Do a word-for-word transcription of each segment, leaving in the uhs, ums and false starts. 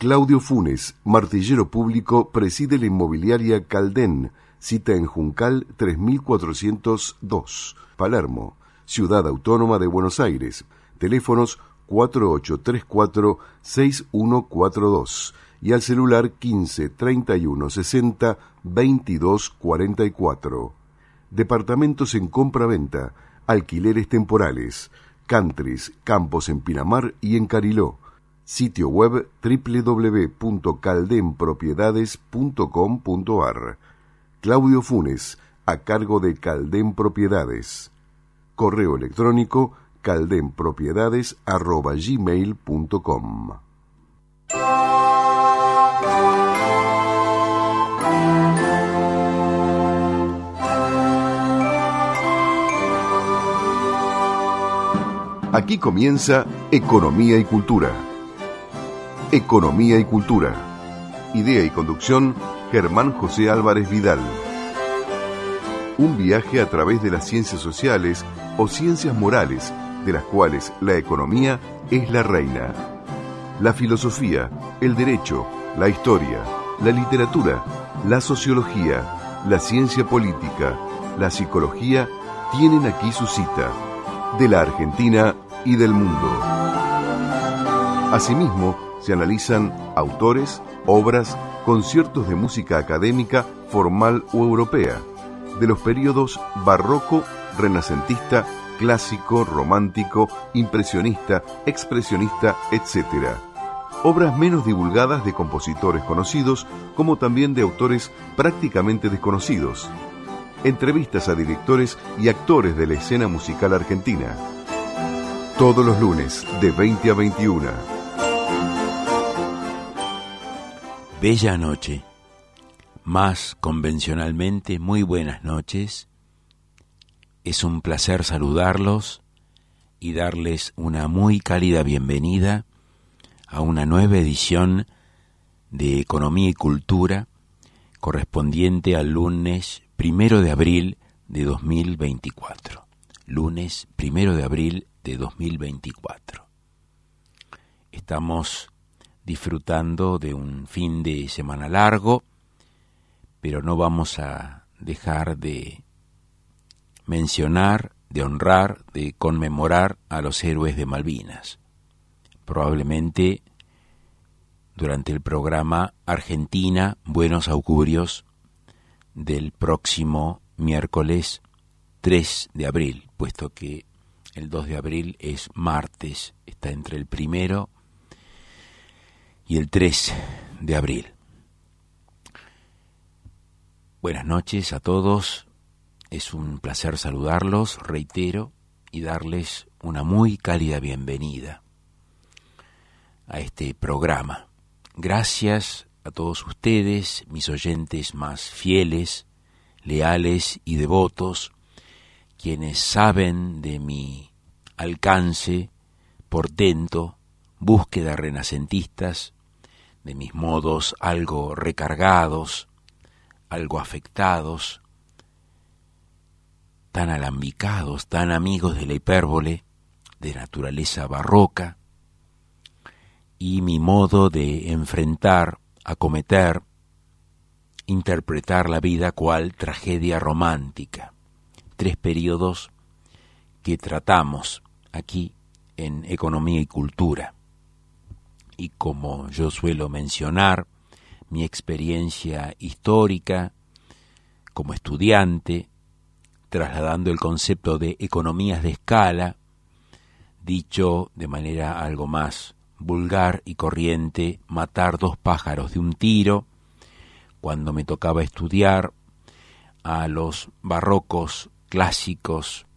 Claudio Funes, martillero público, preside la inmobiliaria Caldén, cita en Juncal tres mil cuatrocientos dos, Palermo, Ciudad Autónoma de Buenos Aires. Teléfonos cuatro ocho tres cuatro seis uno cuatro dos y al celular quince treinta y uno sesenta veintidós cuarenta y cuatro. Departamentos en compra-venta, alquileres temporales, countries, campos en Pinamar y en Cariló. Sitio web doble u doble u doble u punto caldenpropiedades punto com punto a r. Claudio Funes, a cargo de Caldén Propiedades. Correo electrónico caldenpropiedades arroba gmail punto com. Aquí comienza Economía y Cultura. Economía y Cultura. Idea y conducción, Germán José Álvarez Vidal. Un viaje a través de las ciencias sociales o ciencias morales, de las cuales la economía es la reina. La filosofía, el derecho, la historia, la literatura, la sociología, la ciencia política, la psicología tienen aquí su cita, de la Argentina y del mundo. Asimismo, se analizan autores, obras, conciertos de música académica, formal o europea, de los períodos barroco, renacentista, clásico, romántico, impresionista, expresionista, etcétera. Obras menos divulgadas de compositores conocidos, como también de autores prácticamente desconocidos. Entrevistas a directores y actores de la escena musical argentina. Todos los lunes, de veinte a veintiuna. Bella noche. Más convencionalmente, muy buenas noches. Es un placer saludarlos y darles una muy cálida bienvenida a una nueva edición de Economía y Cultura, correspondiente al lunes primero de abril de dos mil veinticuatro. Lunes primero de abril de dos mil veinticuatro. Estamos disfrutando de un fin de semana largo, pero no vamos a dejar de mencionar, de honrar, de conmemorar a los héroes de Malvinas. Probablemente durante el programa Argentina, Buenos Augurios, del próximo miércoles tres de abril, puesto que el dos de abril es martes, está entre el primero y el tres de abril. Buenas noches a todos, es un placer saludarlos, reitero, y darles una muy cálida bienvenida a este programa. Gracias a todos ustedes, mis oyentes más fieles, leales y devotos, quienes saben de mi alcance, portento, búsqueda renacentistas, de mis modos algo recargados, algo afectados, tan alambicados, tan amigos de la hipérbole, de naturaleza barroca, y mi modo de enfrentar, acometer, interpretar la vida cual tragedia romántica. Tres periodos que tratamos aquí en Economía y Cultura. Y como yo suelo mencionar, mi experiencia histórica como estudiante, trasladando el concepto de economías de escala, dicho de manera algo más vulgar y corriente, matar dos pájaros de un tiro, cuando me tocaba estudiar a los barrocos clásicos,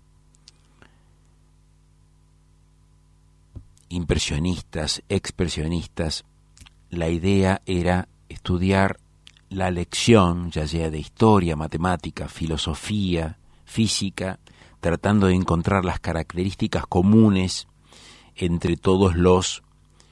impresionistas, expresionistas, la idea era estudiar la lección, ya sea de historia, matemática, filosofía, física, tratando de encontrar las características comunes entre todos los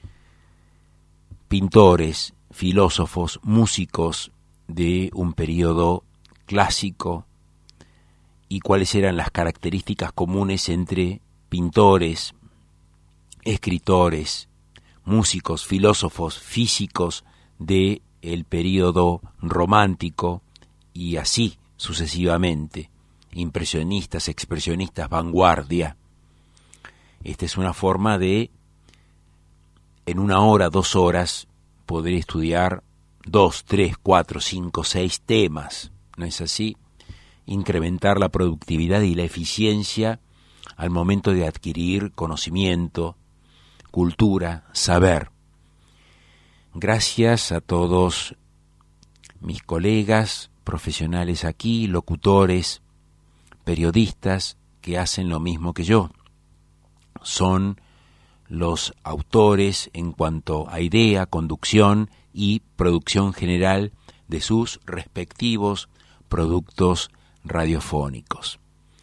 pintores, filósofos, músicos de un periodo clásico y cuáles eran las características comunes entre pintores, escritores, músicos, filósofos, físicos de el período romántico y así sucesivamente, impresionistas, expresionistas, vanguardia. Esta es una forma de, en una hora, dos horas, poder estudiar dos, tres, cuatro, cinco, seis temas, ¿no es así? Incrementar la productividad y la eficiencia al momento de adquirir conocimiento, cultura, saber. Gracias a todos mis colegas profesionales aquí, locutores, periodistas que hacen lo mismo que yo. Son los autores en cuanto a idea, conducción y producción general de sus respectivos productos radiofónicos.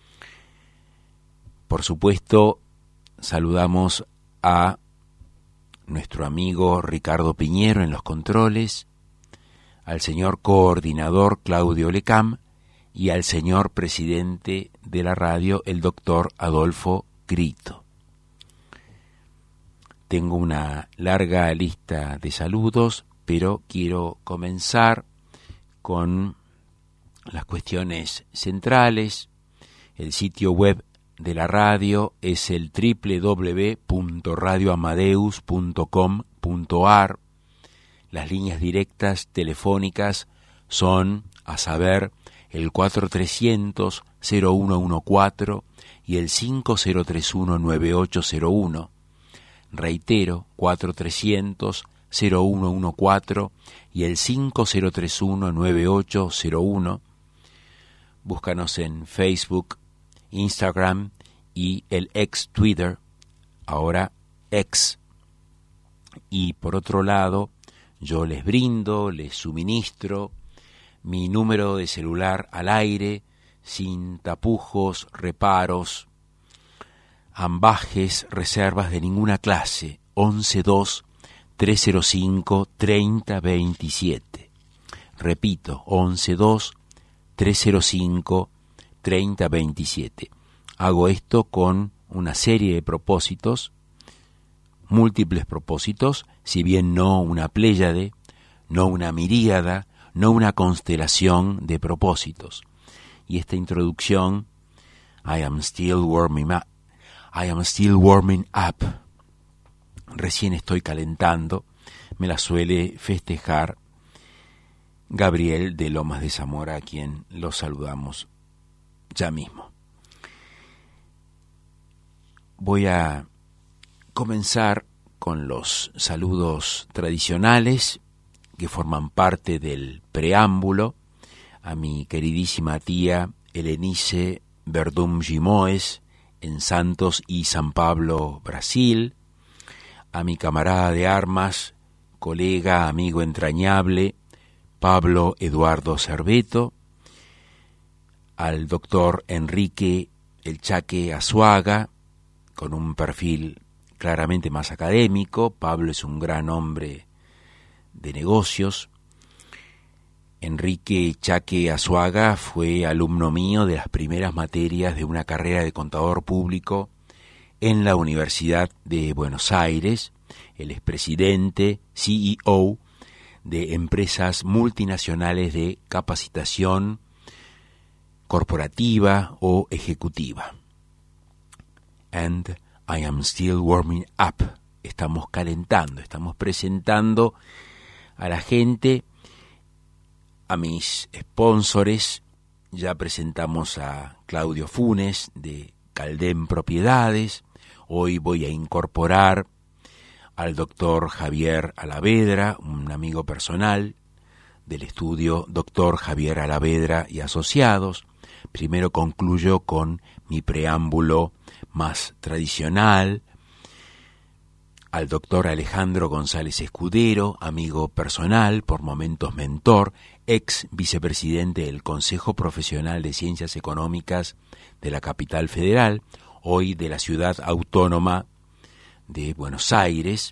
Por supuesto, saludamos a nuestro amigo Ricardo Piñero en los controles, al señor coordinador Claudio Lecam y al señor presidente de la radio, el doctor Adolfo Grito. Tengo una larga lista de saludos, pero quiero comenzar con las cuestiones centrales. El sitio web de la radio es el doble u doble u doble u punto radio amadeus punto com punto a r. Las líneas directas telefónicas son, a saber, el cuatro trescientos cero uno uno cuatro y el cinco cero tres uno nueve ocho cero uno. Reitero, cuatro trescientos cero uno uno cuatro y el cinco cero tres uno nueve ocho cero uno. Búscanos en Facebook, Instagram y el ex Twitter, ahora X. Y por otro lado, yo les brindo, les suministro mi número de celular al aire, sin tapujos, reparos, ambajes, reservas de ninguna clase. once dos tres cero cinco treinta veintisiete. Repito, once dos tres cero cinco treinta veintisiete. Hago esto con una serie de propósitos, múltiples propósitos, si bien no una pléyade, no una miríada, no una constelación de propósitos. Y esta introducción, I am still warming up, I am still warming up, recién estoy calentando, me la suele festejar Gabriel de Lomas de Zamora, a quien lo saludamos ya mismo. Voy a comenzar con los saludos tradicionales que forman parte del preámbulo a mi queridísima tía Helenice Verdum Gimoes en Santos y San Pablo, Brasil, a mi camarada de armas, colega, amigo entrañable, Pablo Eduardo Cerveto, al doctor Enrique El Chaque Azuaga, con un perfil claramente más académico. Pablo es un gran hombre de negocios. Enrique Chaque Azuaga fue alumno mío de las primeras materias de una carrera de contador público en la Universidad de Buenos Aires. Él es presidente, C E O de empresas multinacionales de capacitación corporativa o ejecutiva. And I am still warming up. Estamos calentando, estamos presentando a la gente, a mis sponsores. Ya presentamos a Claudio Funes de Caldén Propiedades. Hoy voy a incorporar al doctor Javier Alavedra, un amigo personal del estudio doctor Javier Alavedra y Asociados. Primero concluyo con mi preámbulo más tradicional, al doctor Alejandro González Escudero, amigo personal, por momentos mentor, ex vicepresidente del Consejo Profesional de Ciencias Económicas de la Capital Federal, hoy de la Ciudad Autónoma de Buenos Aires,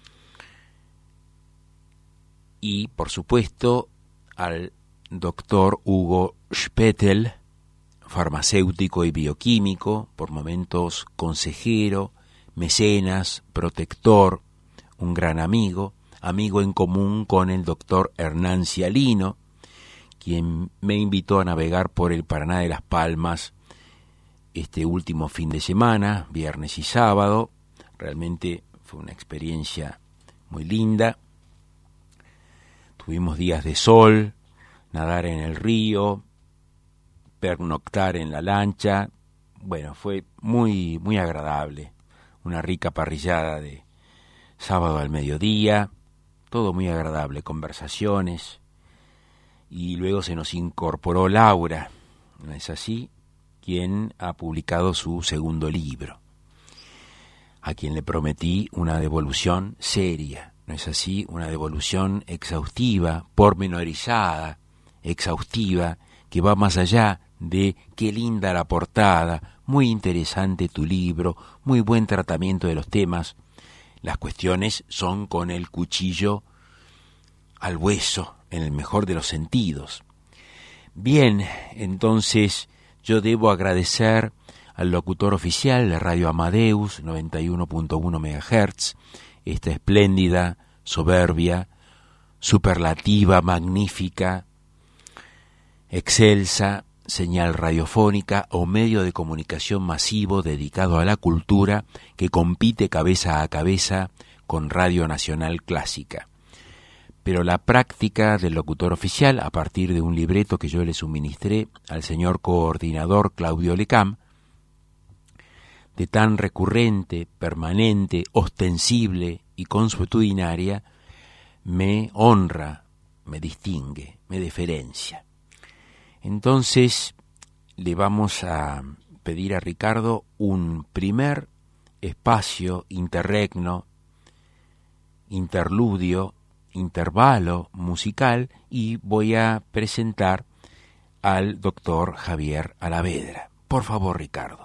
y por supuesto al doctor Hugo Spettel, farmacéutico y bioquímico, por momentos consejero, mecenas, protector, un gran amigo, amigo en común con el doctor Hernán Cialino, quien me invitó a navegar por el Paraná de Las Palmas este último fin de semana, viernes y sábado. Realmente fue una experiencia muy linda. Tuvimos días de sol, nadar en el río, pernoctar en la lancha. Bueno, fue muy, muy agradable. Una rica parrillada de sábado al mediodía, todo muy agradable, conversaciones. Y luego se nos incorporó Laura, ¿no es así?, quien ha publicado su segundo libro, a quien le prometí una devolución seria, ¿no es así?, una devolución exhaustiva, pormenorizada, exhaustiva, que va más allá de qué linda la portada, muy interesante tu libro, muy buen tratamiento de los temas. Las cuestiones son con el cuchillo al hueso, en el mejor de los sentidos. Bien, entonces yo debo agradecer al locutor oficial de Radio Amadeus, noventa y uno punto uno megahertz, esta espléndida, soberbia, superlativa, magnífica, excelsa señal radiofónica o medio de comunicación masivo dedicado a la cultura que compite cabeza a cabeza con Radio Nacional Clásica. Pero la práctica del locutor oficial, a partir de un libreto que yo le suministré al señor coordinador Claudio Lecam, de tan recurrente, permanente, ostensible y consuetudinaria, me honra, me distingue, me deferencia. Entonces le vamos a pedir a Ricardo un primer espacio, interregno, interludio, intervalo musical, y voy a presentar al doctor Javier Alavedra. Por favor, Ricardo.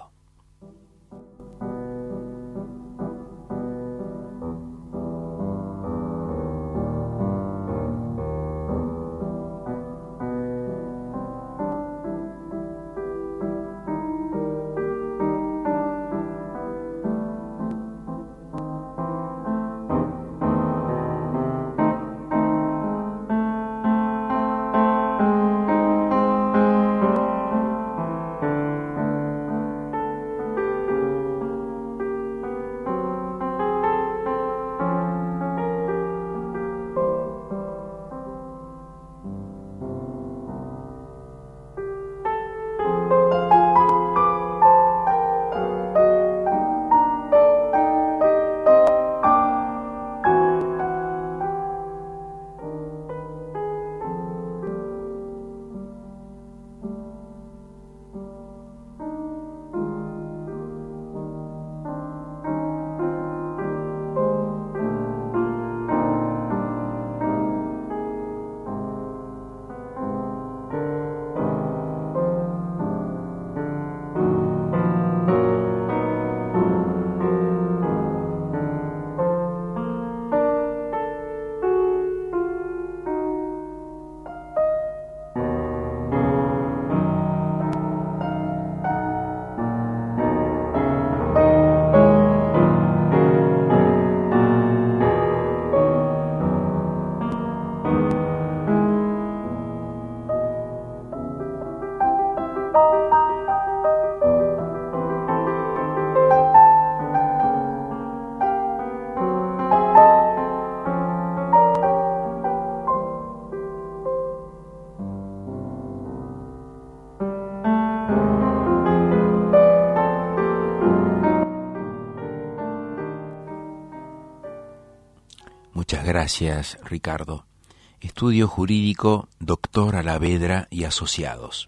Muchas gracias, Ricardo. Estudio Jurídico, doctor Alavedra y Asociados.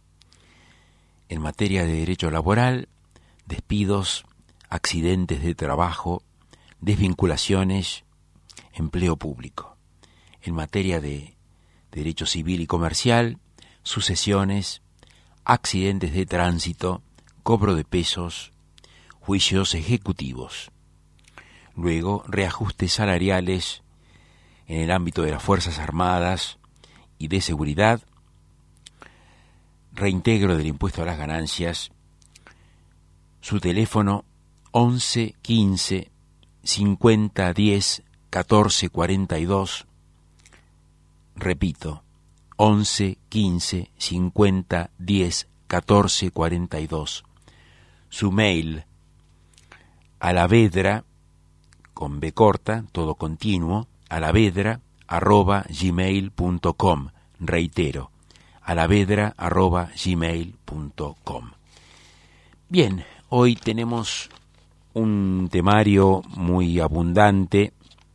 En materia de derecho laboral, despidos, accidentes de trabajo, desvinculaciones, empleo público. En materia de derecho civil y comercial, sucesiones, accidentes de tránsito, cobro de pesos, juicios ejecutivos. Luego, reajustes salariales en el ámbito de las Fuerzas Armadas y de Seguridad, reintegro del impuesto a las ganancias, su teléfono once quince cincuenta diez catorce cuarenta y dos, repito, once quince cincuenta diez catorce cuarenta y dos. Su mail, alavedra, con B corta, todo continuo, alavedra arroba gmail punto com. Reitero, alavedra arroba gmail punto com. Bien, hoy tenemos un temario muy abundante,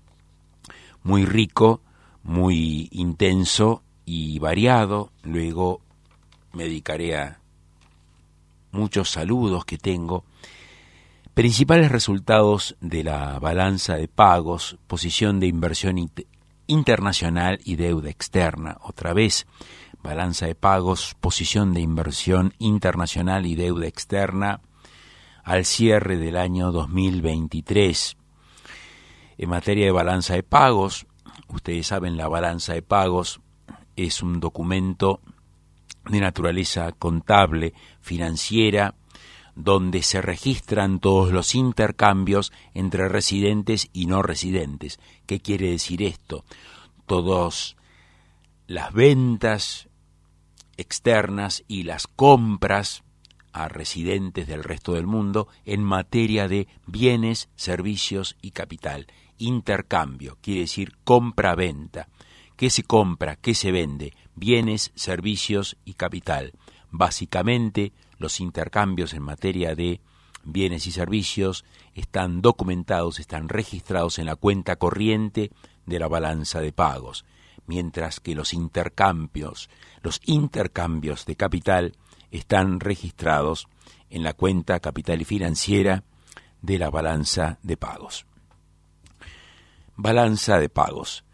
muy rico, muy intenso y variado. Luego me dedicaré a muchos saludos que tengo. Principales resultados de la balanza de pagos, posición de inversión int- internacional y deuda externa. Otra vez, balanza de pagos, posición de inversión internacional y deuda externa al cierre del año dos mil veintitrés. En materia de balanza de pagos, ustedes saben, la balanza de pagos es un documento de naturaleza contable, financiera, donde se registran todos los intercambios entre residentes y no residentes. ¿Qué quiere decir esto? Todas las ventas externas y las compras a residentes del resto del mundo en materia de bienes, servicios y capital. Intercambio, quiere decir compra-venta. ¿Qué se compra? ¿Qué se vende? Bienes, servicios y capital. Básicamente, los intercambios en materia de bienes y servicios están documentados, están registrados en la cuenta corriente de la balanza de pagos, mientras que los intercambios, los intercambios de capital están registrados en la cuenta capital y financiera de la balanza de pagos. Balanza de pagos.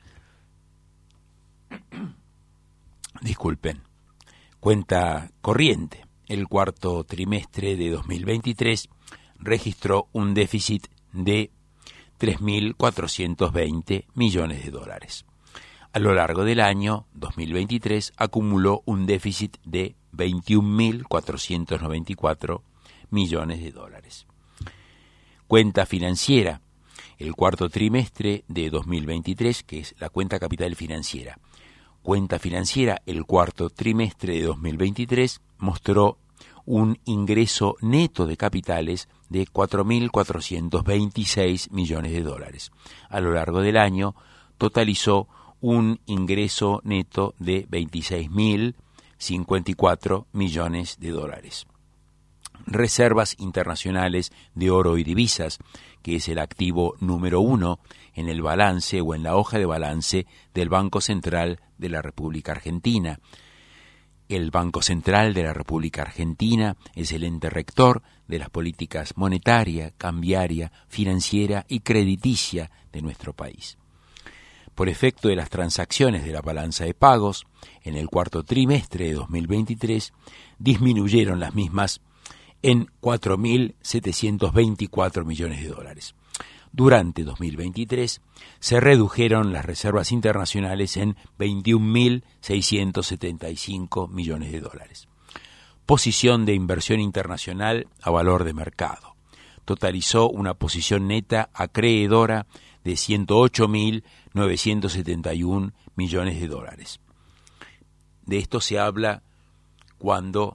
Disculpen. Cuenta corriente. El cuarto trimestre de dos mil veintitrés registró un déficit de tres mil cuatrocientos veinte millones de dólares. A lo largo del año dos mil veintitrés acumuló un déficit de veintiún mil cuatrocientos noventa y cuatro millones de dólares. Cuenta financiera. El cuarto trimestre de dos mil veintitrés, que es la cuenta capital financiera. Cuenta financiera, el cuarto trimestre de dos mil veintitrés mostró un ingreso neto de capitales de cuatro mil cuatrocientos veintiséis millones de dólares. A lo largo del año totalizó un ingreso neto de veintiséis mil cincuenta y cuatro millones de dólares. Reservas internacionales de oro y divisas, que es el activo número uno en el balance o en la hoja de balance del Banco Central de la República Argentina. El Banco Central de la República Argentina es el ente rector de las políticas monetaria, cambiaria, financiera y crediticia de nuestro país. Por efecto de las transacciones de la balanza de pagos, en el cuarto trimestre de dos mil veintitrés disminuyeron las mismas en cuatro mil setecientos veinticuatro millones de dólares. Durante dos mil veintitrés se redujeron las reservas internacionales en veintiún mil seiscientos setenta y cinco millones de dólares. Posición de inversión internacional a valor de mercado. Totalizó una posición neta acreedora de ciento ocho mil novecientos setenta y uno millones de dólares. De esto se habla cuando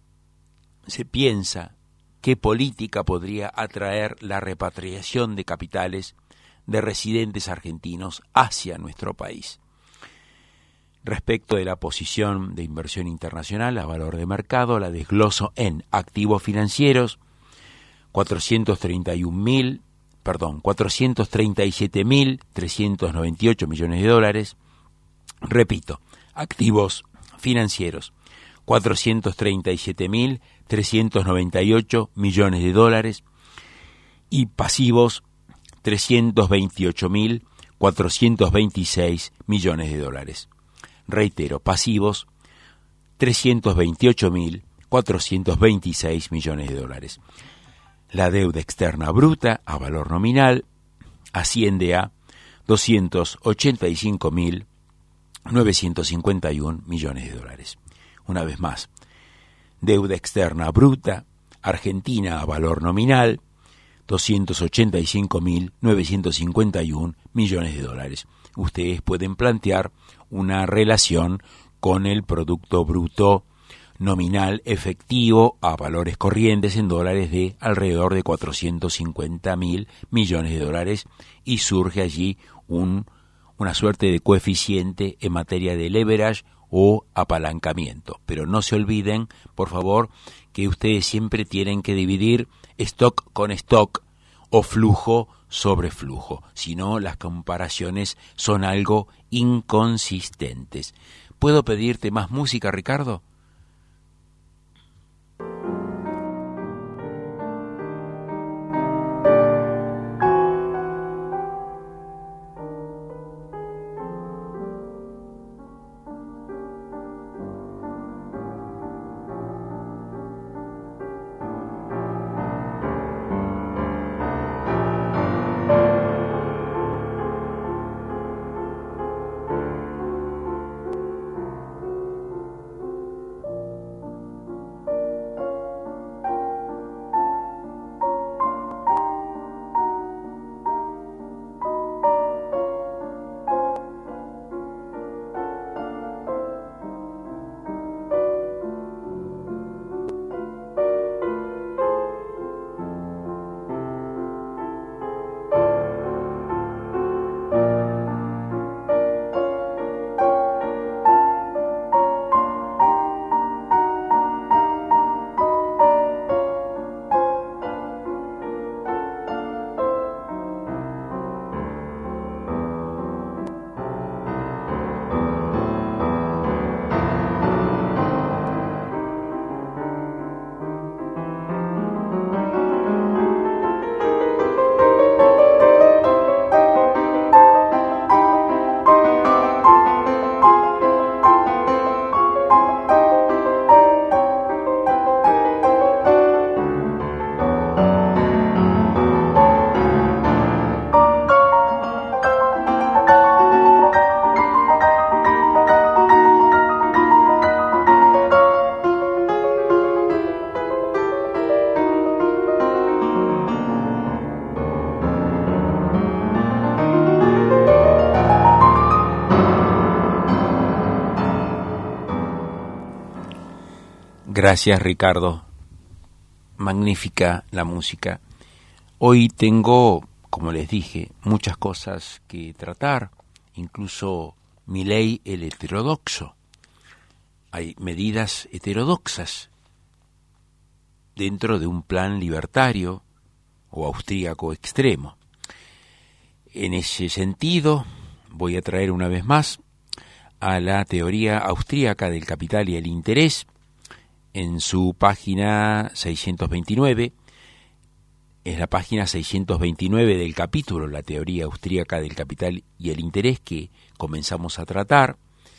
se piensa qué política podría atraer la repatriación de capitales de residentes argentinos hacia nuestro país. Respecto de la posición de inversión internacional a valor de mercado, la desgloso en activos financieros, cuatrocientos treinta y un mil, perdón, cuatrocientos treinta y siete mil trescientos noventa y ocho millones de dólares. Repito, activos financieros, cuatrocientos treinta y siete mil trescientos noventa y ocho millones de dólares, y pasivos trescientos veintiocho mil cuatrocientos veintiséis millones de dólares. Reitero, pasivos trescientos veintiocho mil cuatrocientos veintiséis millones de dólares. La deuda externa bruta a valor nominal asciende a doscientos ochenta y cinco mil novecientos cincuenta y uno millones de dólares. Una vez más, deuda externa bruta argentina a valor nominal doscientos ochenta y cinco mil novecientos cincuenta y uno millones de dólares. Ustedes pueden plantear una relación con el Producto Bruto Nominal Efectivo a valores corrientes en dólares de alrededor de cuatrocientos cincuenta mil millones de dólares y surge allí un, una suerte de coeficiente en materia de leverage o apalancamiento. Pero no se olviden, por favor, que ustedes siempre tienen que dividir stock con stock o flujo sobre flujo, si no las comparaciones son algo inconsistentes. ¿Puedo pedirte más música, Ricardo? Gracias, Ricardo. Magnífica la música. Hoy tengo, como les dije, muchas cosas que tratar, incluso Milei el heterodoxo. Hay medidas heterodoxas dentro de un plan libertario o austríaco extremo. En ese sentido, voy a traer una vez más a la teoría austríaca del capital y el interés. En su página seiscientos veintinueve, es la página seiscientos veintinueve del capítulo La teoría austríaca del capital y el interés que comenzamos a tratar,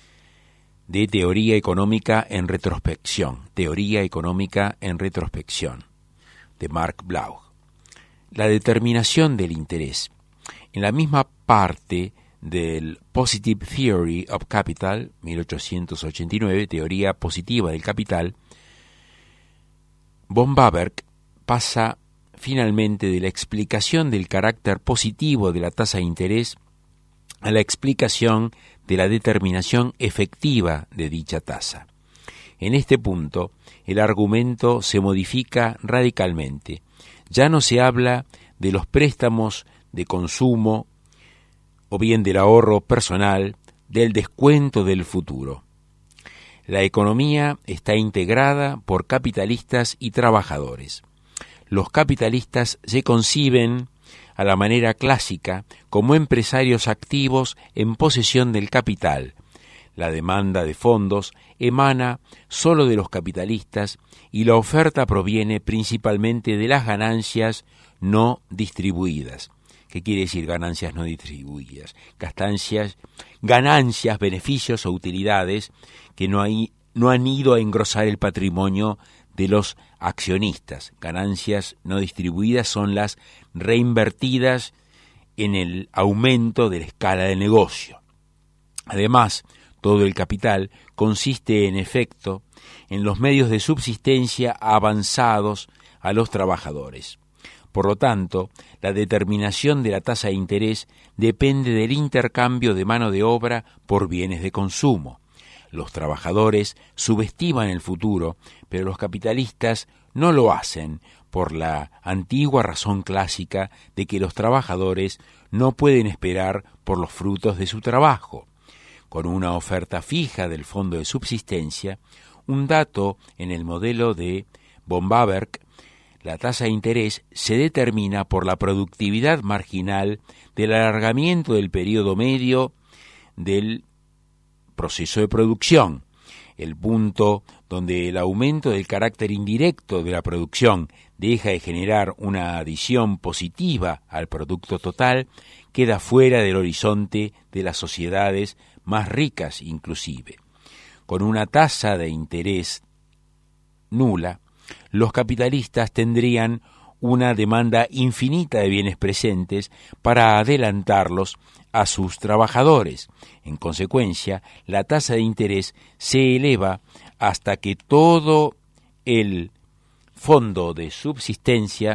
de teoría económica en retrospección, teoría económica en retrospección, de Mark Bloch. La determinación del interés. En la misma parte del Positive Theory of Capital, mil ochocientos ochenta y nueve, teoría positiva del capital, von Baberg pasa finalmente de la explicación del carácter positivo de la tasa de interés a la explicación de la determinación efectiva de dicha tasa. En este punto, el argumento se modifica radicalmente. Ya no se habla de los préstamos de consumo o bien del ahorro personal, del descuento del futuro. La economía está integrada por capitalistas y trabajadores. Los capitalistas se conciben a la manera clásica como empresarios activos en posesión del capital. La demanda de fondos emana solo de los capitalistas y la oferta proviene principalmente de las ganancias no distribuidas. ¿Qué quiere decir ganancias no distribuidas? Ganancias, ganancias, beneficios o utilidades que no, hay, no han ido a engrosar el patrimonio de los accionistas. Ganancias no distribuidas son las reinvertidas en el aumento de la escala de negocio. Además, todo el capital consiste en efecto en los medios de subsistencia avanzados a los trabajadores. Por lo tanto, la determinación de la tasa de interés depende del intercambio de mano de obra por bienes de consumo. Los trabajadores subestiman el futuro, pero los capitalistas no lo hacen por la antigua razón clásica de que los trabajadores no pueden esperar por los frutos de su trabajo. Con una oferta fija del fondo de subsistencia, un dato en el modelo de von Baberg, la tasa de interés se determina por la productividad marginal del alargamiento del periodo medio del proceso de producción, el punto donde el aumento del carácter indirecto de la producción deja de generar una adición positiva al producto total, queda fuera del horizonte de las sociedades más ricas inclusive. Con una tasa de interés nula, los capitalistas tendrían una demanda infinita de bienes presentes para adelantarlos a sus trabajadores. En consecuencia, la tasa de interés se eleva hasta que todo el fondo de subsistencia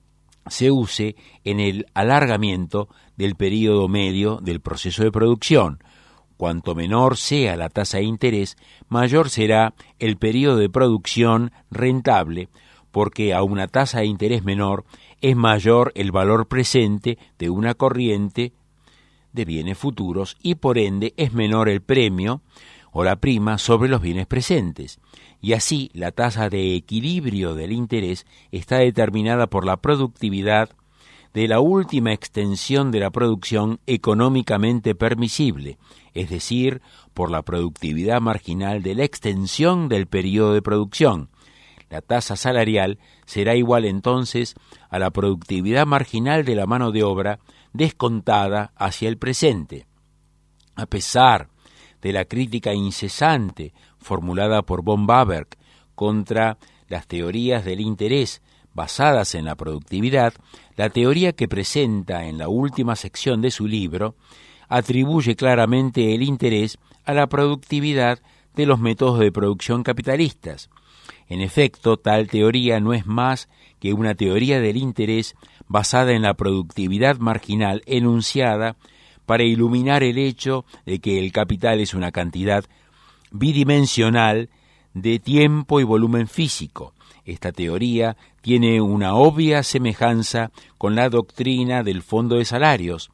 se use en el alargamiento del período medio del proceso de producción. Cuanto menor sea la tasa de interés, mayor será el período de producción rentable, porque a una tasa de interés menor es mayor el valor presente de una corriente de bienes futuros y por ende es menor el premio o la prima sobre los bienes presentes. Y así la tasa de equilibrio del interés está determinada por la productividad de la última extensión de la producción económicamente permisible, es decir, por la productividad marginal de la extensión del periodo de producción. La tasa salarial será igual entonces a la productividad marginal de la mano de obra descontada hacia el presente. A pesar de la crítica incesante formulada por von Baberg contra las teorías del interés basadas en la productividad, la teoría que presenta en la última sección de su libro atribuye claramente el interés a la productividad de los métodos de producción capitalistas. En efecto, tal teoría no es más que una teoría del interés basada en la productividad marginal enunciada para iluminar el hecho de que el capital es una cantidad bidimensional de tiempo y volumen físico. Esta teoría tiene una obvia semejanza con la doctrina del fondo de salarios.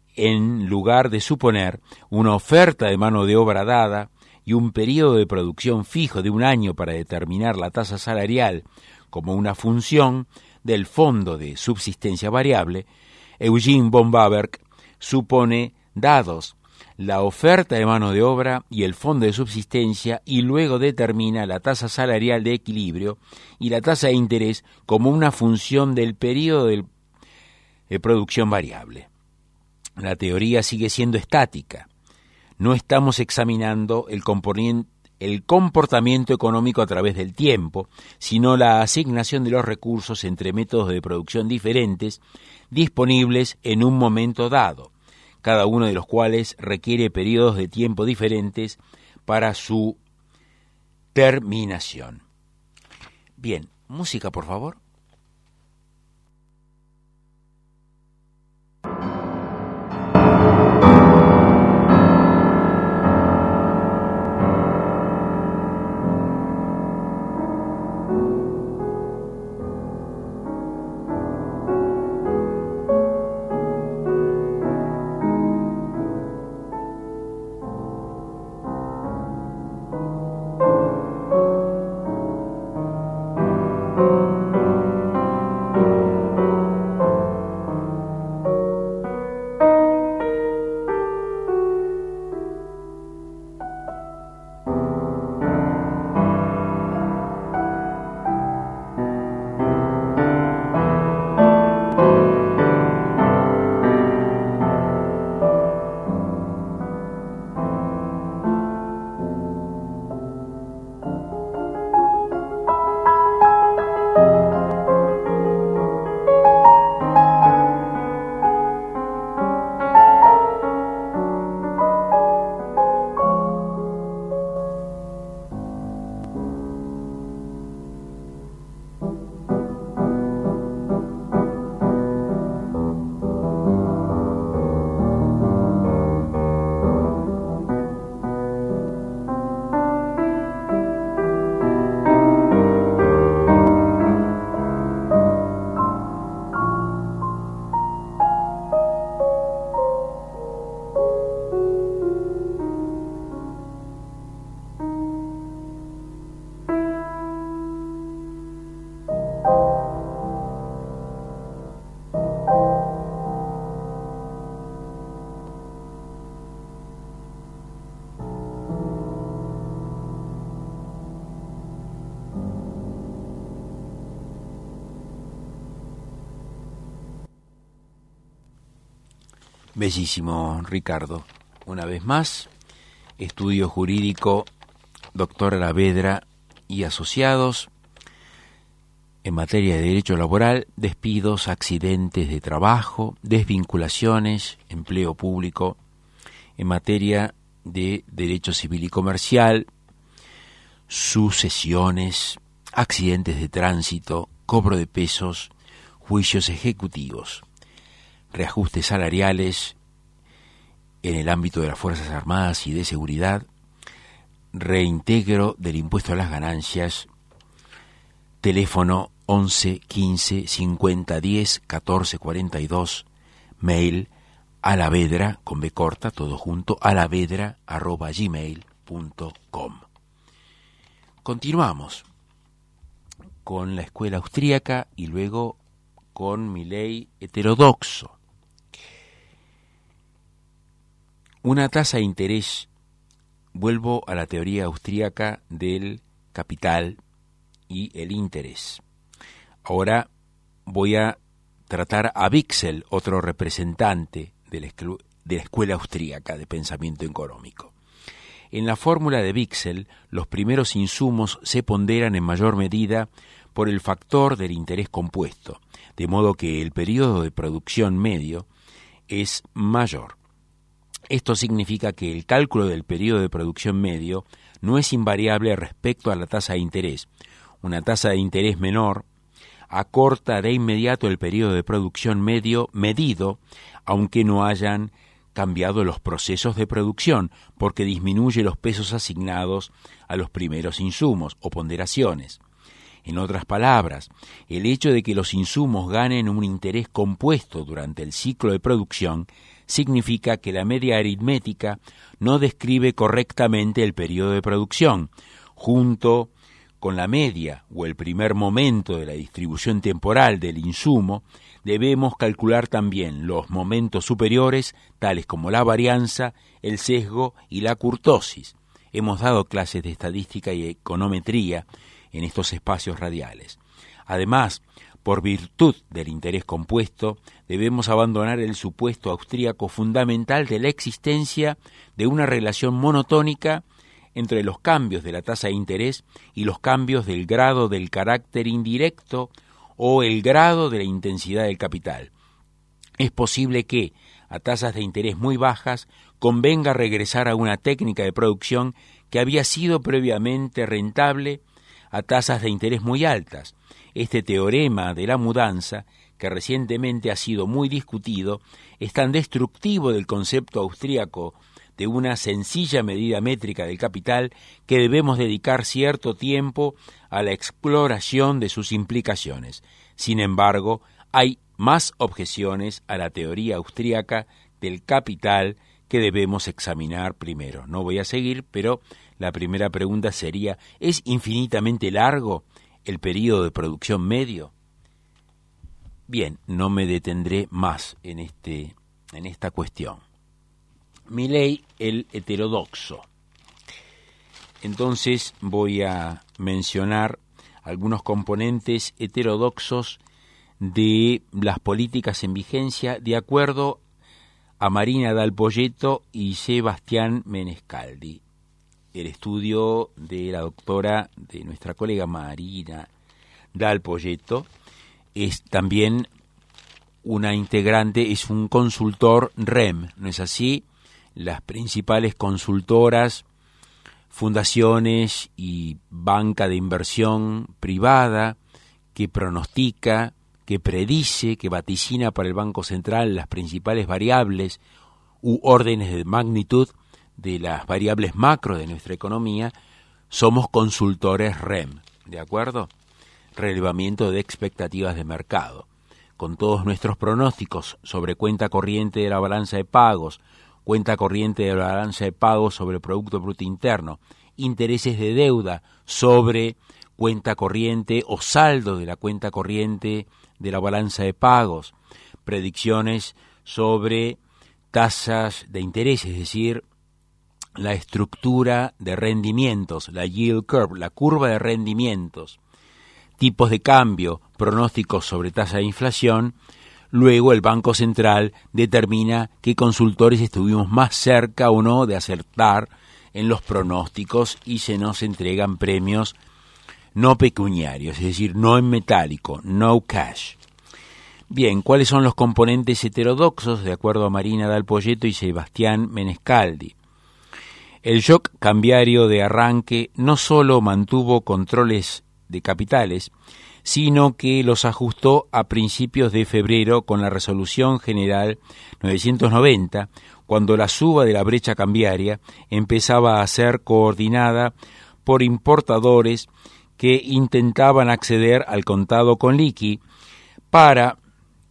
En lugar de suponer una oferta de mano de obra dada y un periodo de producción fijo de un año para determinar la tasa salarial como una función del fondo de subsistencia variable, Eugene von Baberg supone dados la oferta de mano de obra y el fondo de subsistencia y luego determina la tasa salarial de equilibrio y la tasa de interés como una función del periodo de producción variable. La teoría sigue siendo estática. No estamos examinando el componente el comportamiento económico a través del tiempo, sino la asignación de los recursos entre métodos de producción diferentes disponibles en un momento dado, cada uno de los cuales requiere periodos de tiempo diferentes para su terminación. Bien, música, por favor. Bellísimo, Ricardo. Una vez más, estudio jurídico, doctor Alavedra y asociados, en materia de derecho laboral, despidos, accidentes de trabajo, desvinculaciones, empleo público, en materia de derecho civil y comercial, sucesiones, accidentes de tránsito, cobro de pesos, juicios ejecutivos, reajustes salariales en el ámbito de las Fuerzas Armadas y de Seguridad, reintegro del impuesto a las ganancias, teléfono once, quince, cincuenta, diez, catorce, cuarenta y dos, mail alavedra, con B corta, todo junto, alavedra arroba gmail punto com. Continuamos con la escuela austríaca y luego con Milei heterodoxo. Una tasa de interés, vuelvo a la teoría austríaca del capital y el interés. Ahora voy a tratar a Wicksell, otro representante de la, escu- de la escuela austríaca de pensamiento económico. En la fórmula de Wicksell, los primeros insumos se ponderan en mayor medida por el factor del interés compuesto, de modo que el periodo de producción medio es mayor. Esto significa que el cálculo del periodo de producción medio no es invariable respecto a la tasa de interés. Una tasa de interés menor acorta de inmediato el periodo de producción medio medido, aunque no hayan cambiado los procesos de producción, porque disminuye los pesos asignados a los primeros insumos o ponderaciones. En otras palabras, el hecho de que los insumos ganen un interés compuesto durante el ciclo de producción significa que la media aritmética no describe correctamente el periodo de producción, junto con la media o el primer momento de la distribución temporal del insumo. Debemos calcular también los momentos superiores, tales como la varianza, el sesgo y la curtosis. Hemos dado clases de estadística y econometría en estos espacios radiales. Además, por virtud del interés compuesto, debemos abandonar el supuesto austríaco fundamental de la existencia de una relación monotónica entre los cambios de la tasa de interés y los cambios del grado del carácter indirecto o el grado de la intensidad del capital. Es posible que, a tasas de interés muy bajas, convenga regresar a una técnica de producción que había sido previamente rentable a tasas de interés muy altas. Este teorema de la mudanza, que recientemente ha sido muy discutido, es tan destructivo del concepto austríaco de una sencilla medida métrica del capital que debemos dedicar cierto tiempo a la exploración de sus implicaciones. Sin embargo, hay más objeciones a la teoría austríaca del capital que debemos examinar primero. No voy a seguir, pero la primera pregunta sería, ¿es infinitamente largo el periodo de producción medio? Bien, no me detendré más en, este, en esta cuestión. Milei, el heterodoxo. Entonces voy a mencionar algunos componentes heterodoxos de las políticas en vigencia de acuerdo a Marina Dal Poggetto y Sebastián Menescaldi. El estudio de la doctora, de nuestra colega Marina Dal Poggetto, es también una integrante, es un consultor R E M, ¿no es así? Las principales consultoras, fundaciones y banca de inversión privada que pronostica, que predice, que vaticina para el Banco Central las principales variables u órdenes de magnitud de las variables macro de nuestra economía, somos consultores R E M, ¿de acuerdo? Relevamiento de expectativas de mercado. Con todos nuestros pronósticos sobre cuenta corriente de la balanza de pagos, cuenta corriente de la balanza de pagos sobre el Producto Bruto Interno, intereses de deuda sobre cuenta corriente o saldo de la cuenta corriente de la balanza de pagos, predicciones sobre tasas de interés, es decir, la estructura de rendimientos, la yield curve, la curva de rendimientos, tipos de cambio, pronósticos sobre tasa de inflación, Luego el Banco Central determina qué consultores estuvimos más cerca o no de acertar en los pronósticos y se nos entregan premios no pecuniarios, es decir, no en metálico, no cash. Bien, ¿cuáles son los componentes heterodoxos de acuerdo a Marina Dal Poyetto y Sebastián Menescaldi? El shock cambiario de arranque no solo mantuvo controles de capitales, sino que los ajustó a principios de febrero con la Resolución General novecientos noventa, cuando la suba de la brecha cambiaria empezaba a ser coordinada por importadores que intentaban acceder al contado con liqui para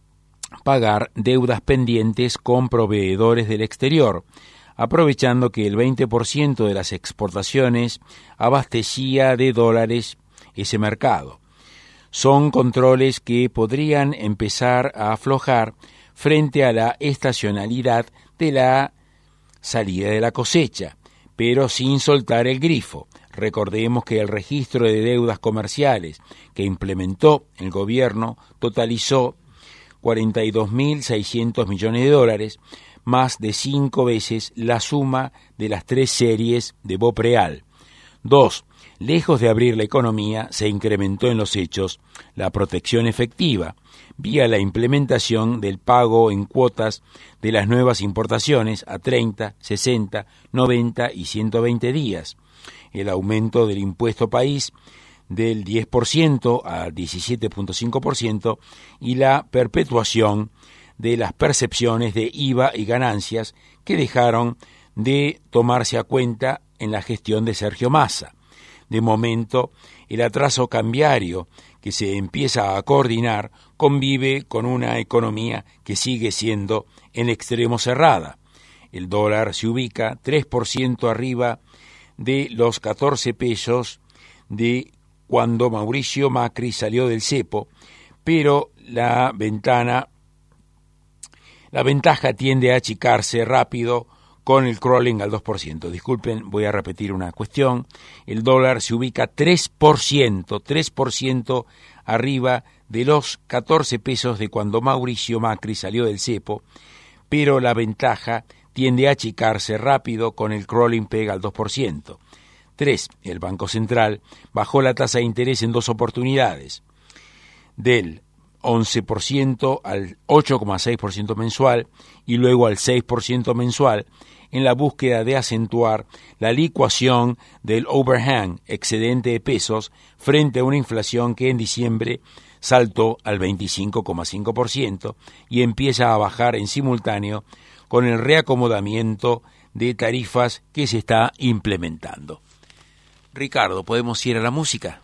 pagar deudas pendientes con proveedores del exterior, aprovechando que el veinte por ciento de las exportaciones abastecía de dólares ese mercado. Son controles que podrían empezar a aflojar frente a la estacionalidad de la salida de la cosecha, pero sin soltar el grifo. Recordemos que el registro de deudas comerciales que implementó el gobierno totalizó cuarenta y dos mil seiscientos millones de dólares, más de cinco veces la suma de las tres series de BOPREAL. Dos, lejos de abrir la economía, se incrementó en los hechos la protección efectiva, vía la implementación del pago en cuotas de las nuevas importaciones a treinta, sesenta, noventa y ciento veinte días, el aumento del impuesto país del diez por ciento a diecisiete punto cinco por ciento y la perpetuación de las percepciones de I V A y ganancias que dejaron de tomarse a cuenta en la gestión de Sergio Massa. De momento, el atraso cambiario que se empieza a coordinar convive con una economía que sigue siendo en extremo cerrada. El dólar se ubica tres por ciento arriba de los catorce pesos de cuando Mauricio Macri salió del cepo, pero la ventana, la ventaja tiende a achicarse rápido con el crawling al dos por ciento. Disculpen, voy a repetir una cuestión. El dólar se ubica tres por ciento, tres por ciento arriba de los catorce pesos de cuando Mauricio Macri salió del cepo, pero la ventaja tiende a achicarse rápido con el crawling pega al dos por ciento. Tres, el Banco Central bajó la tasa de interés en dos oportunidades, del once por ciento al ocho coma seis por ciento mensual y luego al seis por ciento mensual, en la búsqueda de acentuar la licuación del overhang, excedente de pesos, frente a una inflación que en diciembre saltó al veinticinco coma cinco por ciento y empieza a bajar en simultáneo con el reacomodamiento de tarifas que se está implementando. Ricardo, ¿podemos ir a la música?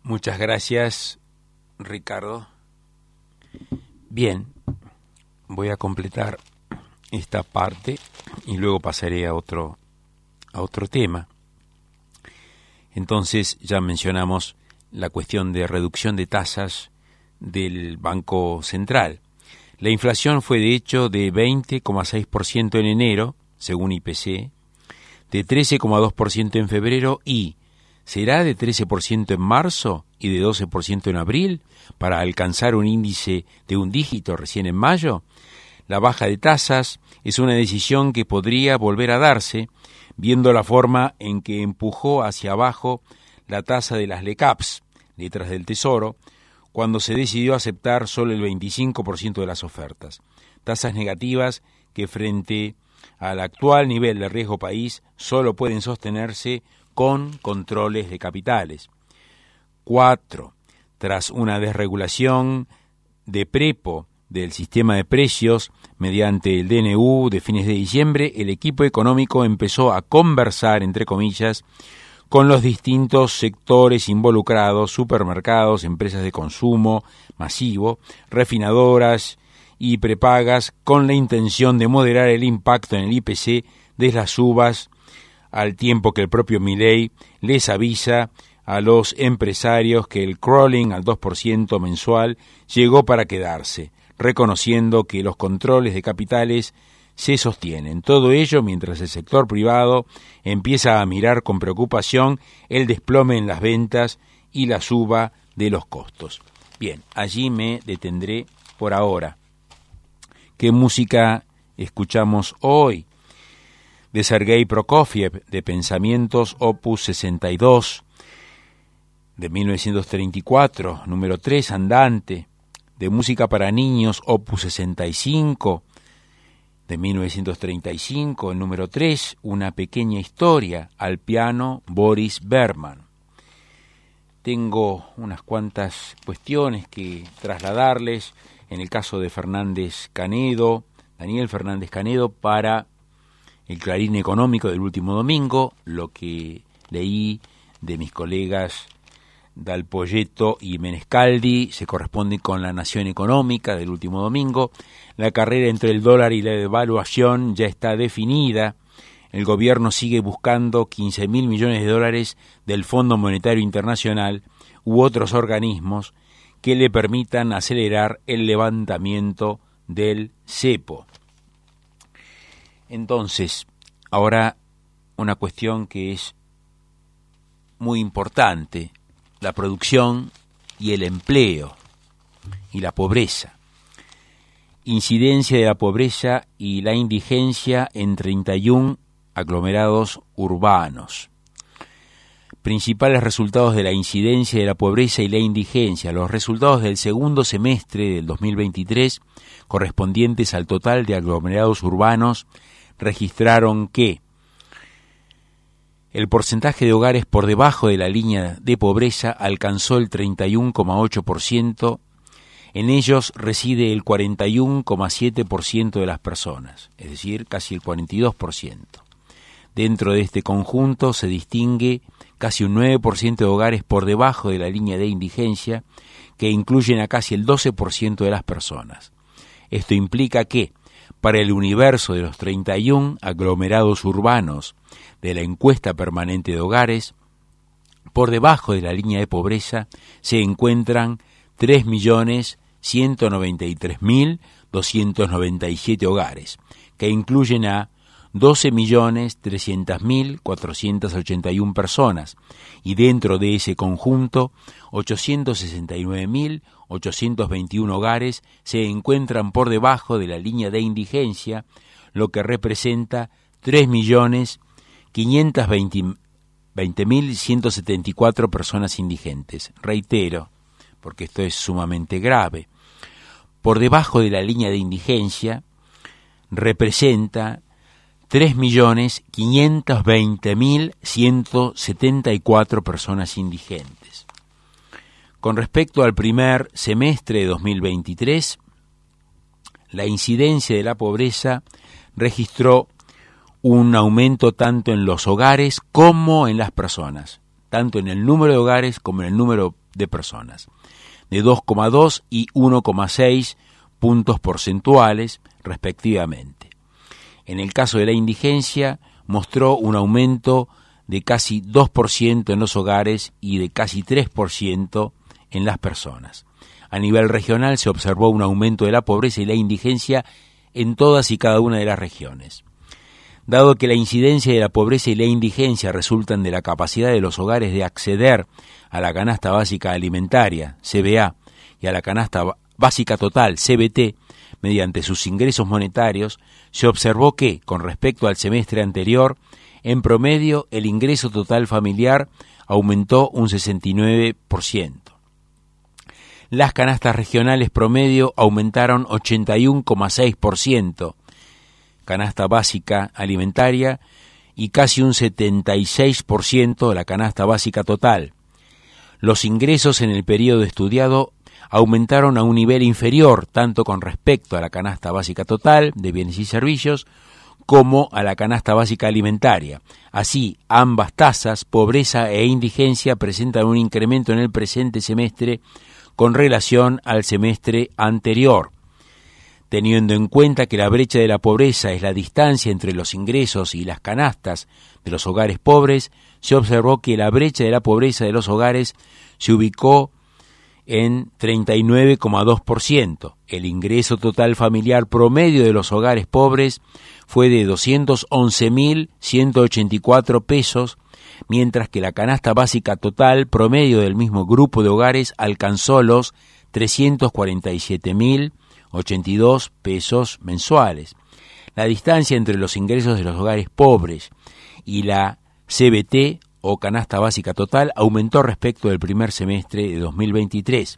Muchas gracias, Ricardo. Bien, voy a completar esta parte y luego pasaré a otro, a otro tema. Entonces, ya mencionamos la cuestión de reducción de tasas del Banco Central. La inflación fue de hecho de veinte coma seis por ciento en enero, según I P C, de trece coma dos por ciento en febrero y será de trece por ciento en marzo y de doce por ciento en abril para alcanzar un índice de un dígito recién en mayo. La baja de tasas es una decisión que podría volver a darse, viendo la forma en que empujó hacia abajo la tasa de las LECAPs, letras del Tesoro, cuando se decidió aceptar solo el veinticinco por ciento de las ofertas. Tasas negativas que frente al actual nivel de riesgo país solo pueden sostenerse con controles de capitales. Cuatro. Tras una desregulación de prepo del sistema de precios mediante el D N U de fines de diciembre, el equipo económico empezó a conversar, entre comillas, con los distintos sectores involucrados, supermercados, empresas de consumo masivo, refinadoras y prepagas, con la intención de moderar el impacto en el I P C de las subas, al tiempo que el propio Milei les avisa a los empresarios que el crawling al dos por ciento mensual llegó para quedarse, reconociendo que los controles de capitales se sostienen. Todo ello mientras el sector privado empieza a mirar con preocupación el desplome en las ventas y la suba de los costos. Bien, allí me detendré por ahora. ¿Qué música escuchamos hoy? De Sergei Prokofiev, de Pensamientos, opus sesenta y dos, de mil novecientos treinta y cuatro, número tres, Andante. De Música para Niños, opus sesenta y cinco, de mil novecientos treinta y cinco, el número tres, Una pequeña historia, al piano, Boris Berman. Tengo unas cuantas cuestiones que trasladarles, en el caso de Fernández Canedo, Daniel Fernández Canedo, para el Clarín Económico del último domingo, lo que leí de mis colegas Dal Poyetto y Menescaldi se corresponde con La Nación Económica del último domingo. La carrera entre el dólar y la devaluación ya está definida. El gobierno sigue buscando quince mil millones de dólares del Fondo Monetario Internacional u otros organismos que le permitan acelerar el levantamiento del cepo. Entonces, ahora una cuestión que es muy importante: la producción y el empleo y la pobreza. Incidencia de la pobreza y la indigencia en treinta y uno aglomerados urbanos. Principales resultados de la incidencia de la pobreza y la indigencia. Los resultados del segundo semestre del dos mil veintitrés, correspondientes al total de aglomerados urbanos, registraron que el porcentaje de hogares por debajo de la línea de pobreza alcanzó el treinta y uno coma ocho por ciento. En ellos reside el cuarenta y uno coma siete por ciento de las personas, es decir, casi el cuarenta y dos por ciento. Dentro de este conjunto se distingue casi un nueve por ciento de hogares por debajo de la línea de indigencia, que incluyen a casi el doce por ciento de las personas. Esto implica que, para el universo de los treinta y uno aglomerados urbanos de la encuesta permanente de hogares, por debajo de la línea de pobreza se encuentran tres millones ciento noventa y tres mil doscientos noventa y siete hogares, que incluyen a doce millones trescientos mil cuatrocientos ochenta y uno personas, y dentro de ese conjunto, ochocientos sesenta y nueve mil ochocientos veintiuno hogares se encuentran por debajo de la línea de indigencia, lo que representa tres millones quinientos veinte mil ciento setenta y cuatro personas indigentes. Reitero, porque esto es sumamente grave. Por debajo de la línea de indigencia representa tres millones quinientos veinte mil ciento setenta y cuatro personas indigentes. Con respecto al primer semestre de dos mil veintitrés, la incidencia de la pobreza registró un aumento tanto en los hogares como en las personas, tanto en el número de hogares como en el número de personas, de dos coma dos y uno coma seis puntos porcentuales respectivamente. En el caso de la indigencia, mostró un aumento de casi dos por ciento en los hogares y de casi tres por ciento en las personas. A nivel regional se observó un aumento de la pobreza y la indigencia en todas y cada una de las regiones. Dado que la incidencia de la pobreza y la indigencia resultan de la capacidad de los hogares de acceder a la canasta básica alimentaria, C B A, y a la canasta básica total, C B T, mediante sus ingresos monetarios, se observó que, con respecto al semestre anterior, en promedio el ingreso total familiar aumentó un sesenta y nueve por ciento. Las canastas regionales promedio aumentaron ochenta y uno coma seis por ciento, canasta básica alimentaria, y casi un setenta y seis por ciento de la canasta básica total. Los ingresos en el periodo estudiado aumentaron a un nivel inferior tanto con respecto a la canasta básica total de bienes y servicios como a la canasta básica alimentaria. Así, ambas tasas, pobreza e indigencia, presentan un incremento en el presente semestre con relación al semestre anterior. Teniendo en cuenta que la brecha de la pobreza es la distancia entre los ingresos y las canastas de los hogares pobres, se observó que la brecha de la pobreza de los hogares se ubicó en treinta y nueve coma dos por ciento. El ingreso total familiar promedio de los hogares pobres fue de doscientos once mil ciento ochenta y cuatro pesos, mientras que la canasta básica total promedio del mismo grupo de hogares alcanzó los trescientos cuarenta y siete mil ochenta y dos pesos mensuales. La distancia entre los ingresos de los hogares pobres y la C B T o canasta básica total aumentó respecto del primer semestre de dos mil veintitrés.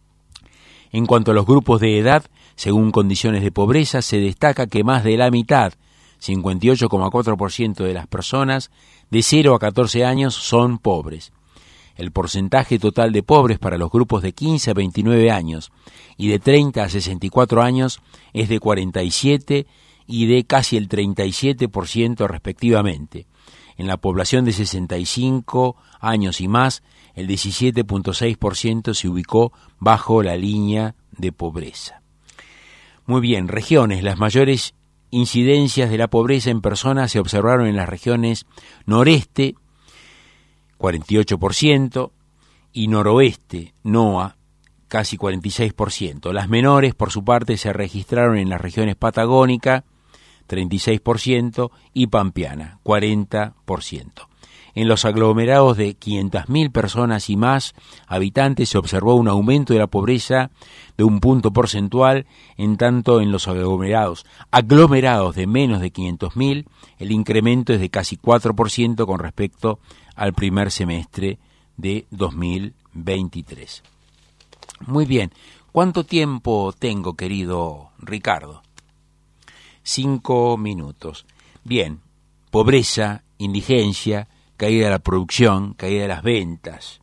En cuanto a los grupos de edad, según condiciones de pobreza, se destaca que más de la mitad, cincuenta y ocho coma cuatro por ciento de las personas de cero a catorce años son pobres. El porcentaje total de pobres para los grupos de quince a veintinueve años y de treinta a sesenta y cuatro años es de cuarenta y siete y de casi el treinta y siete por ciento respectivamente. En la población de sesenta y cinco años y más, el diecisiete punto seis por ciento se ubicó bajo la línea de pobreza. Muy bien, regiones. Las mayores incidencias de la pobreza en personas se observaron en las regiones noreste, cuarenta y ocho por ciento, y noroeste, N O A, casi cuarenta y seis por ciento. Las menores, por su parte, se registraron en las regiones patagónica, treinta y seis por ciento, y pampeana, cuarenta por ciento. En los aglomerados de quinientas mil personas y más habitantes se observó un aumento de la pobreza de un punto porcentual, en tanto en los aglomerados, aglomerados de menos de quinientos mil, el incremento es de casi cuatro por ciento con respecto al primer semestre de dos mil veintitrés. Muy bien, ¿cuánto tiempo tengo, querido Ricardo? Cinco minutos. Bien, pobreza, indigencia, caída de la producción, caída de las ventas,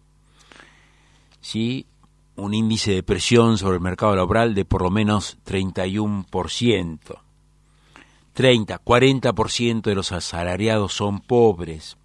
¿sí? Un índice de presión sobre el mercado laboral de por lo menos treinta y uno por ciento. treinta, cuarenta por ciento de los asalariados son pobres.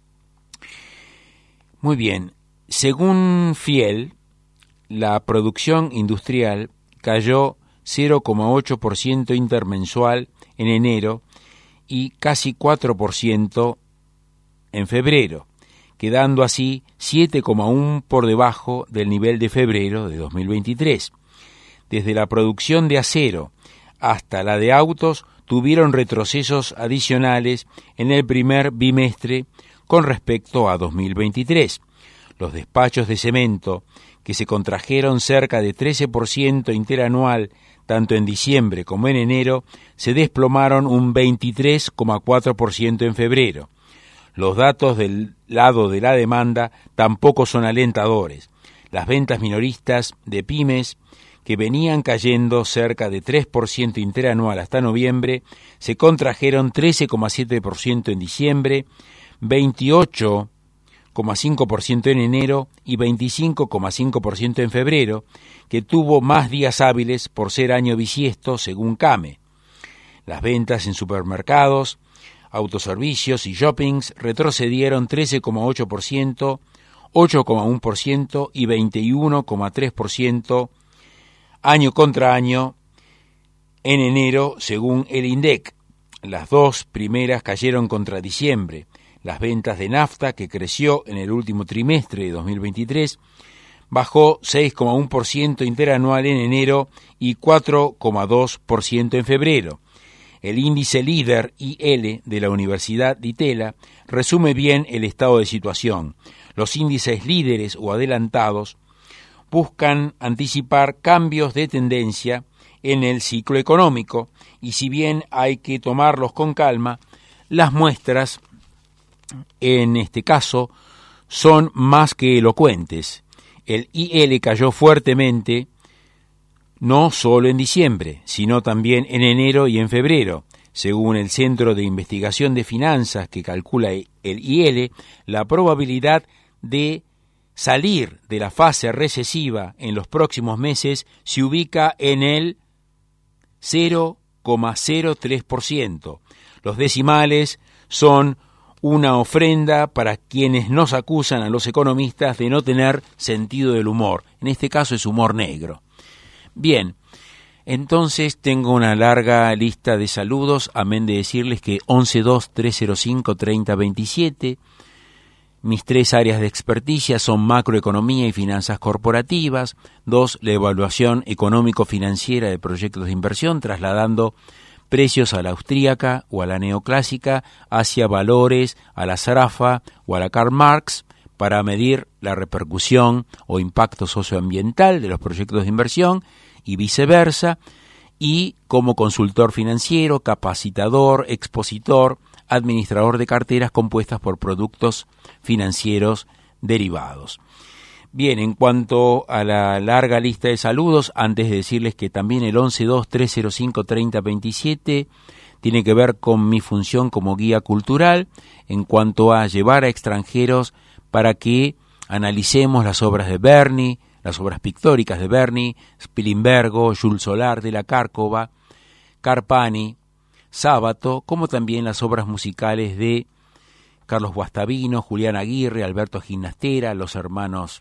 Muy bien, según Fiel, la producción industrial cayó cero coma ocho por ciento intermensual en enero y casi cuatro por ciento en febrero, quedando así siete coma uno por debajo del nivel de febrero de dos mil veintitrés. Desde la producción de acero hasta la de autos tuvieron retrocesos adicionales en el primer bimestre con respecto a dos mil veintitrés. Los despachos de cemento, que se contrajeron cerca de trece por ciento interanual tanto en diciembre como en enero, se desplomaron un veintitrés coma cuatro por ciento en febrero. Los datos del lado de la demanda tampoco son alentadores. Las ventas minoristas de pymes, que venían cayendo cerca de tres por ciento interanual hasta noviembre, se contrajeron trece coma siete por ciento en diciembre, veintiocho coma cinco por ciento en enero y veinticinco coma cinco por ciento en febrero, que tuvo más días hábiles por ser año bisiesto, según CAME. Las ventas en supermercados, autoservicios y shoppings retrocedieron trece coma ocho por ciento, ocho coma uno por ciento y veintiuno coma tres por ciento año contra año en enero, según el INDEC. Las dos primeras cayeron contra diciembre. Las ventas de nafta, que creció en el último trimestre de dos mil veintitrés, bajó seis coma uno por ciento interanual en enero y cuatro coma dos por ciento en febrero. El índice líder I L de la Universidad de Itela resume bien el estado de situación. Los índices líderes o adelantados buscan anticipar cambios de tendencia en el ciclo económico y, si bien hay que tomarlos con calma, las muestras en este caso son más que elocuentes. El I L cayó fuertemente no solo en diciembre, sino también en enero y en febrero. Según el Centro de Investigación de Finanzas que calcula el I L, la probabilidad de salir de la fase recesiva en los próximos meses se ubica en el cero coma cero tres por ciento. Los decimales son una ofrenda para quienes nos acusan a los economistas de no tener sentido del humor. En este caso es humor negro. Bien, entonces tengo una larga lista de saludos, amén de decirles que once dos tres cero cinco treinta veintisiete. Mis tres áreas de experticia son macroeconomía y finanzas corporativas. Dos, la evaluación económico-financiera de proyectos de inversión, trasladando precios a la austríaca o a la neoclásica hacia valores, a la Sarafa o a la Karl Marx, para medir la repercusión o impacto socioambiental de los proyectos de inversión y viceversa, y como consultor financiero, capacitador, expositor, administrador de carteras compuestas por productos financieros derivados. Bien, en cuanto a la larga lista de saludos, antes de decirles que también el once dos tres cero cinco treinta veintisiete tiene que ver con mi función como guía cultural en cuanto a llevar a extranjeros para que analicemos las obras de Berni, las obras pictóricas de Berni, Spilimbergo, Jules Solar de la Cárcova, Carpani, Sábato, como también las obras musicales de Carlos Guastavino, Julián Aguirre, Alberto Ginastera, los hermanos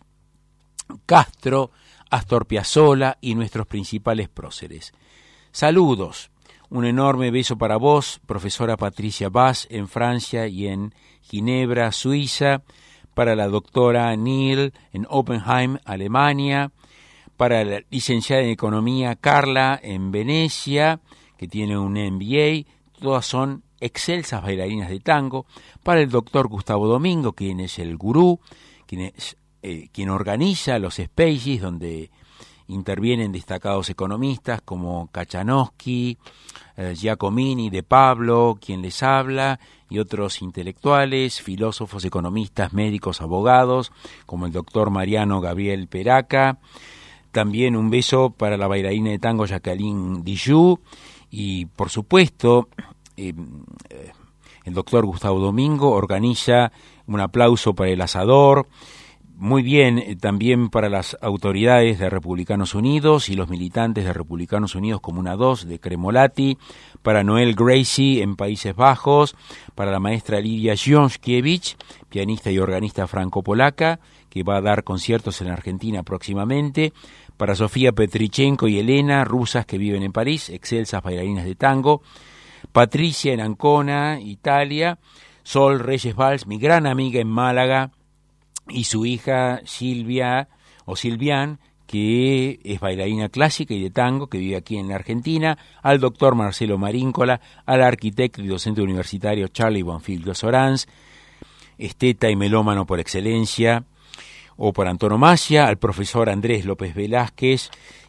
Castro, Astor Piazzolla y nuestros principales próceres. Saludos, un enorme beso para vos, profesora Patricia Bass, en Francia y en Ginebra, Suiza, para la doctora Neil en Oppenheim, Alemania, para la licenciada en Economía Carla en Venecia, que tiene un M B A, todas son excelsas bailarinas de tango, para el doctor Gustavo Domingo, quien es el gurú, quien, es, eh, quien organiza los spaces donde intervienen destacados economistas como Kachanowski, eh, Giacomini, De Pablo, quien les habla, y otros intelectuales, filósofos, economistas, médicos, abogados, como el doctor Mariano Gabriel Peraca. También un beso para la bailarina de tango Jacqueline Dijoux, y por supuesto eh, eh, el doctor Gustavo Domingo organiza un aplauso para el asador. Muy bien, eh, también para las autoridades de Republicanos Unidos y los militantes de Republicanos Unidos Comuna dos de Cremolati, para Noel Gracie en Países Bajos, para la maestra Lidia Jonskiewicz, pianista y organista franco-polaca, que va a dar conciertos en Argentina próximamente, para Sofía Petrichenko y Elena, rusas que viven en París, excelsas bailarinas de tango, Patricia en Ancona, Italia, Sol Reyes Valls, mi gran amiga en Málaga, y su hija Silvia, o Silvian, que es bailarina clásica y de tango, que vive aquí en la Argentina, al doctor Marcelo Maríncola, al arquitecto y docente universitario Charlie Bonfilio Sorans, esteta y melómano por excelencia, o por antonomasia, al profesor Andrés López Velázquez,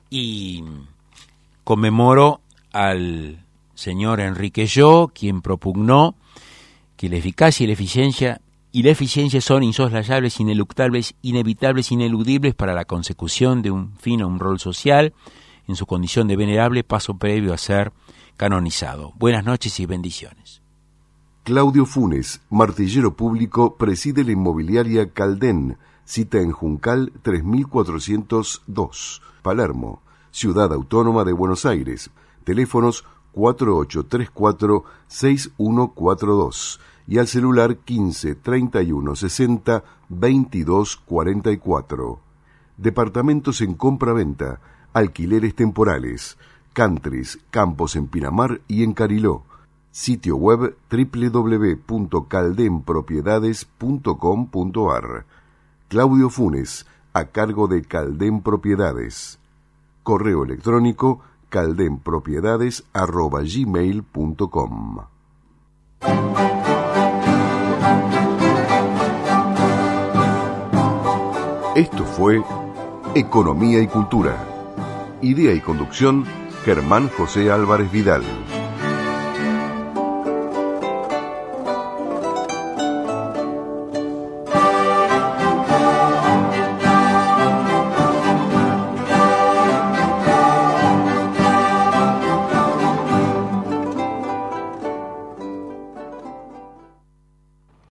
y conmemoro al señor Enrique Yo, quien propugnó que la eficacia y la eficiencia y la eficiencia son insoslayables, ineluctables, inevitables, ineludibles para la consecución de un fin o un rol social, en su condición de venerable paso previo a ser canonizado. Buenas noches y bendiciones. Claudio Funes, martillero público, preside la inmobiliaria Caldén, cita en Juncal tres mil cuatrocientos dos, Palermo, Ciudad Autónoma de Buenos Aires, teléfonos cuatro ocho tres cuatro seis uno cuatro dos y al celular quince, treinta y uno, sesenta, veintidós, cuarenta y cuatro. Departamentos en compra-venta, alquileres temporales, countries, campos en Pinamar y en Cariló. Sitio web doble u doble u doble u punto caldenpropiedades punto com punto a r. Claudio Funes, a cargo de Calden Propiedades. Correo electrónico caldenpropiedades arroba gmail punto com. Esto fue Economía y Cultura. Idea y conducción, Germán José Álvarez Vidal.